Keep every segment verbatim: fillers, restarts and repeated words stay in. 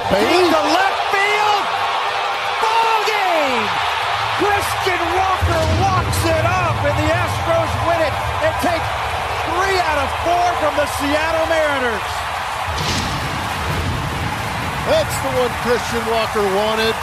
baby. To left field. Ball game. Christian Walker walks it up, and the Astros win it and take three out of four from the Seattle Mariners. That's the one Christian Walker wanted.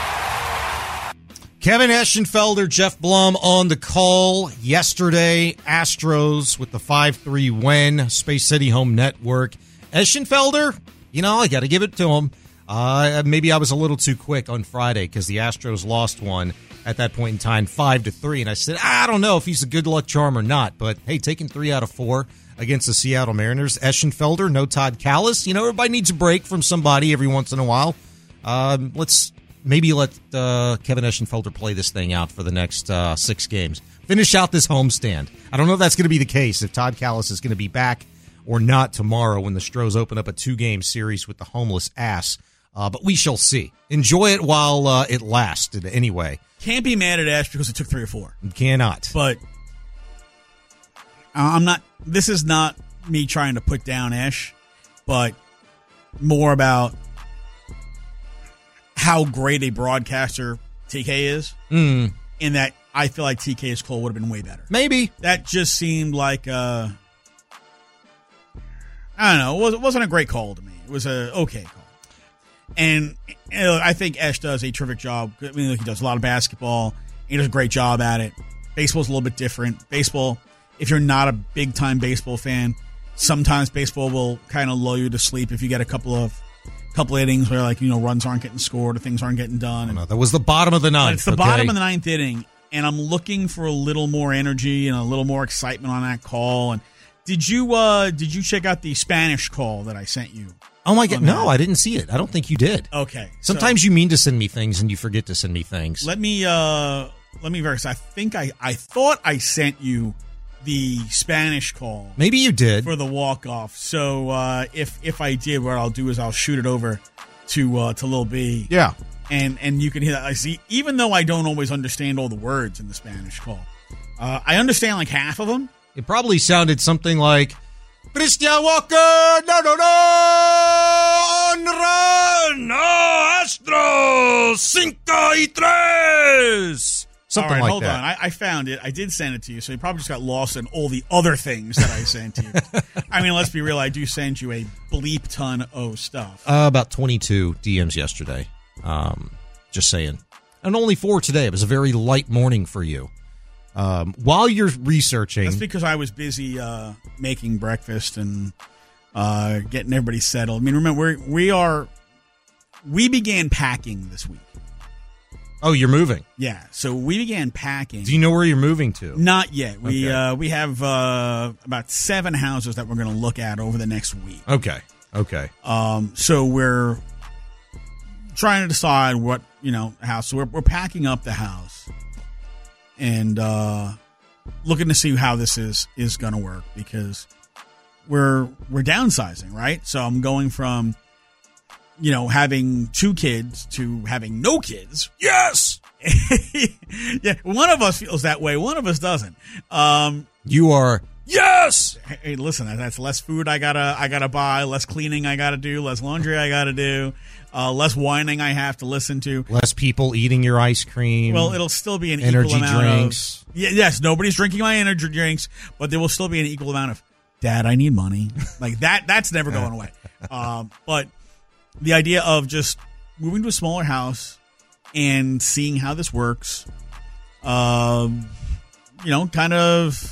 Kevin Eschenfelder, Jeff Blum on the call yesterday. Astros with the five three win, Space City Home Network. Eschenfelder, you know, I got to give it to him. Uh, maybe I was a little too quick on Friday because the Astros lost one at that point in time, five to three, and I said I don't know if he's a good luck charm or not. But hey, taking three out of four against the Seattle Mariners. Eschenfelder, no Todd Callis. You know, everybody needs a break from somebody every once in a while. Um, let's. Maybe let uh, Kevin Eschenfelder play this thing out for the next uh, six games. Finish out this homestand. I don't know if that's going to be the case, if Todd Callis is going to be back or not tomorrow when the Stros open up a two-game series with the homeless ass. Uh, but we shall see. Enjoy it while uh, it lasted anyway. Can't be mad at Ash because it took three or four. You cannot. But I'm not. This is not me trying to put down Ash, but more about how great a broadcaster T K is, mm. in that I feel like T K's call would have been way better. Maybe. That just seemed like, uh, I don't know, it wasn't a great call to me. It was a okay call. And you know, I think Esh does a terrific job. I mean, he does a lot of basketball. He does a great job at it. Baseball's a little bit different. Baseball, if you're not a big-time baseball fan, sometimes baseball will kind of lull you to sleep if you get a couple of couple innings where, like, you know, runs aren't getting scored or things aren't getting done. Oh, no, that was the bottom of the ninth. But it's the okay? bottom of the ninth inning, and I'm looking for a little more energy and a little more excitement on that call. And did you uh, did you check out the Spanish call that I sent you? Oh, my God. No, I didn't see it. I don't think you did. Okay. Sometimes so you mean to send me things and you forget to send me things. Let me uh, let me verify. I think I, I thought I sent you the Spanish call. Maybe you did. For the walk-off. So uh, if if I did, what I'll do is I'll shoot it over to uh, to Lil B. Yeah. And and you can hear that. I see, even though I don't always understand all the words in the Spanish call, uh, I understand like half of them. It probably sounded something like, Christian Walker, no, no, no, on run, no, Astros, cinco y tres. Something all right, like hold that. on. I, I found it. I did send it to you, so you probably just got lost in all the other things that I sent you. I mean, let's be real. I do send you a bleep ton of stuff. Uh, about twenty-two D Ms yesterday. Um, just saying. And only four today. It was a very light morning for you. Um, while you're researching. That's because I was busy uh, making breakfast and uh, getting everybody settled. I mean, remember, we're, we are, we began packing this week. Oh, you're moving? Yeah. So we began packing. Do you know where you're moving to? Not yet. We okay. uh, we have uh, about seven houses that we're going to look at over the next week. Okay. Okay. Um. So we're trying to decide what, you know, house. So we're we're packing up the house and uh, looking to see how this is is going to work, because we're we're downsizing, right? So I'm going from, you know, having two kids to having no kids. Yes. Yeah. One of us feels that way. One of us doesn't. Um, you are. Yes. Hey, listen, that's less food I gotta, I gotta buy, less cleaning I gotta do, less laundry I gotta do, uh, less whining I have to listen to. Less people eating your ice cream. Well, it'll still be an energy equal amount drinks. of, yeah, yes, nobody's drinking my energy drinks, but there will still be an equal amount of, Dad, I need money. Like that, that's never going away. Um, but the idea of just moving to a smaller house and seeing how this works, um, you know, kind of,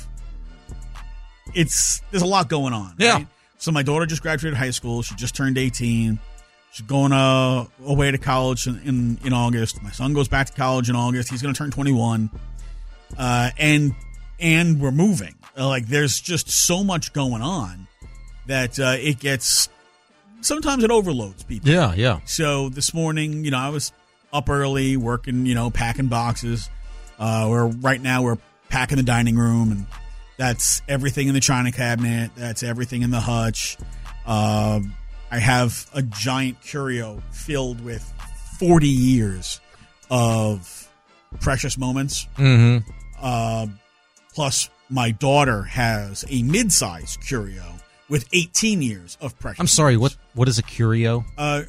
it's, there's a lot going on. Yeah. Right? So my daughter just graduated high school. She just turned eighteen. She's going uh, away to college in, in, in August. My son goes back to college in August. He's going to turn twenty-one. Uh, and, and we're moving. Uh, like, there's just so much going on that uh, it gets, sometimes it overloads people. Yeah, yeah. So this morning, you know, I was up early working, you know, packing boxes. Uh, we're right now we're packing the dining room, and that's everything in the china cabinet. That's everything in the hutch. Uh, I have a giant curio filled with forty years of precious moments. Mm-hmm. Uh, plus, my daughter has a mid-sized curio with eighteen years of precious. I'm sorry. moments. What? What is a curio? Uh,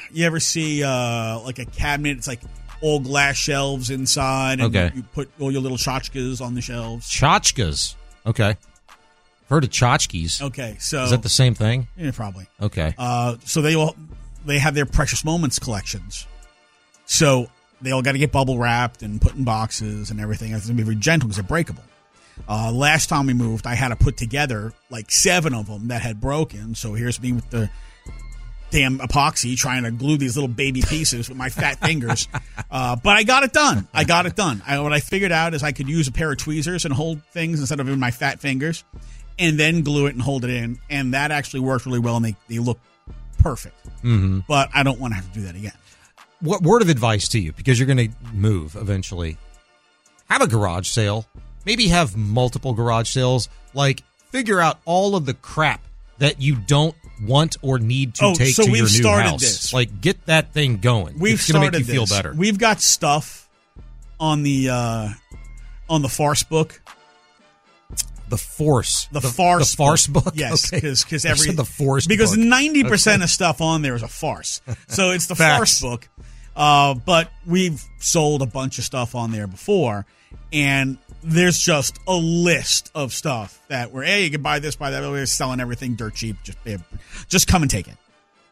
You ever see uh, like a cabinet? It's like all glass shelves inside, and Okay. you put all your little tchotchkes on the shelves. Tchotchkes. Okay. Heard of tchotchkes. Okay, so Is that the same thing? yeah, probably. Okay. Uh, so they all they have their Precious Moments collections. So they all got to get bubble wrapped and put in boxes and everything. It's going to be very gentle because they're breakable. Uh, last time we moved, I had to put together like seven of them that had broken. So here's me with the damn epoxy trying to glue these little baby pieces with my fat fingers. Uh, but I got it done. I got it done. I, what I figured out is I could use a pair of tweezers and hold things instead of in my fat fingers, and then glue it and hold it in. And that actually worked really well, and they, they look perfect. Mm-hmm. But I don't want to have to do that again. What word of advice to you, because you're going to move eventually? Have a garage sale. Maybe have multiple garage sales. Like, figure out all of the crap that you don't want or need to Oh, take so to we've your new started house. this. Like, get that thing going. We've it's going to started make you feel this. better. We've got stuff on the uh, on the farce book. The force. The, farce, The farce book? Yes, Okay. because I every said the force because book. ninety percent Okay. of stuff on there is a farce. So it's the Facts. farce book. Uh, but we've sold a bunch of stuff on there before, and there's just a list of stuff that we're, hey, you can buy this, buy that. We're selling everything dirt cheap. Just, just come and take it.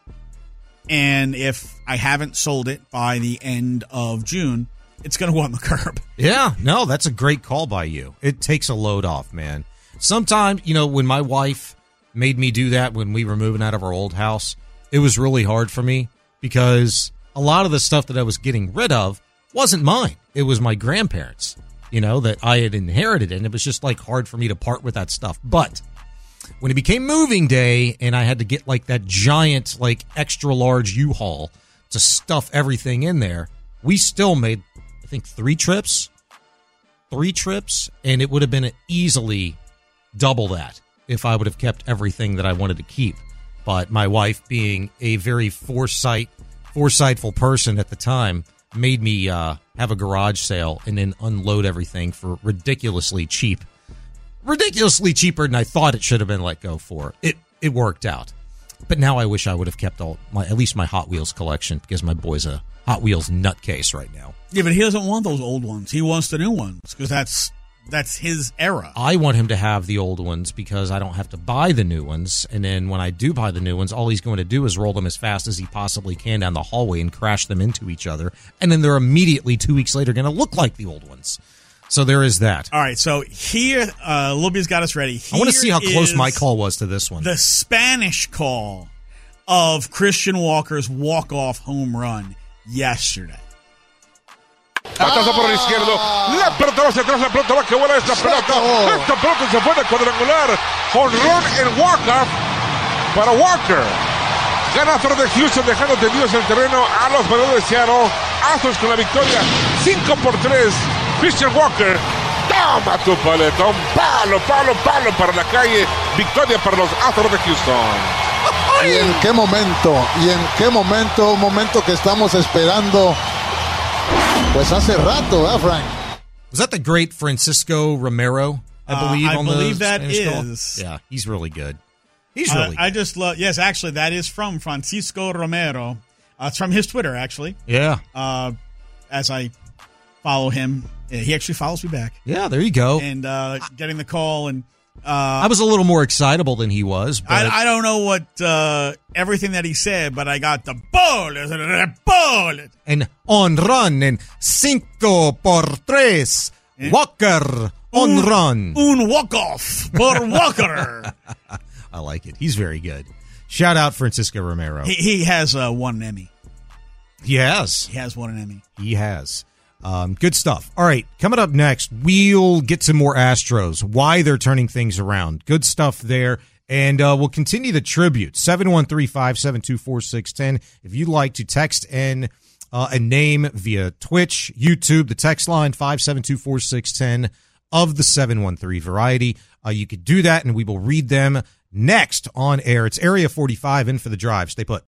And if I haven't sold it by the end of June, it's going to go on the curb. Yeah, no, that's a great call by you. It takes a load off, man. Sometimes, you know, when my wife made me do that when we were moving out of our old house, it was really hard for me because a lot of the stuff that I was getting rid of wasn't mine. It was my grandparents', you know, that I had inherited, and it was just like hard for me to part with that stuff. But when it became moving day and I had to get like that giant, like extra large U-Haul to stuff everything in there, we still made, I think, three trips, three trips, and it would have been easily double that if I would have kept everything that I wanted to keep. But my wife, being a very foresight, foresightful person at the time, made me uh, have a garage sale and then unload everything for ridiculously cheap. Ridiculously cheaper than I thought it should have been let go for. It it worked out. But now I wish I would have kept all my at least my Hot Wheels collection, because my boy's a Hot Wheels nutcase right now. Yeah, but he doesn't want those old ones. He wants the new ones because that's that's his era. I want him to have the old ones because I don't have to buy the new ones. And then when I do buy the new ones, all he's going to do is roll them as fast as he possibly can down the hallway and crash them into each other. And then they're immediately two weeks later going to look like the old ones. So there is that. All right, so here, uh, Libby's got us ready. I want to Here see how close is my call was to this one. The Spanish call of Christian Walker's walk-off home run yesterday. Batazo por el izquierdo. La pelota va hacia atrás. La pelota va que vuela esta pelota. Esta pelota se fue de cuadrangular. Jonrón en walk-off para Walker. Ganador de Houston, dejando tendidos el terreno a los Marineros de Seattle. Astros con la victoria. cinco por tres. Christian Walker. Toma tu paleta. Un palo, palo, palo para la calle. Victoria para los Astros de Houston. ¿Y en qué momento? ¿Y en qué momento? Un momento que estamos esperando. Pues hace rato, ¿eh, Frank? Was that the great Francisco Romero, I Uh, believe, I on believe the that Spanish call? is. Yeah, he's really good. He's Uh, really I good. just love, yes, actually, that is from Francisco Romero. Uh, it's from his Twitter, actually. Yeah. Uh, as I follow him, he actually follows me back. Yeah, there you go. And uh, getting the call, and uh, I was a little more excitable than he was. But I, I don't know what uh, everything that he said, but I got the ball, ball. And on run and cinco por tres. Walker on un, run. Un walk-off por Walker. I like it. He's very good. Shout out Francisco Romero. he, he has uh, won an Emmy. He has. He has won an Emmy. He has. Um, good stuff. All right, coming up next, we'll get some more Astros, why they're turning things around. Good stuff there. And uh, we'll continue the tribute. seven one three, five seven two, four six one zero. If you'd like to text in uh, a name via Twitch, YouTube, the text line five seven two, four six one zero of the seven one three variety. Uh, you could do that, and we will read them next on air. It's Area forty-five in for the drive. Stay put.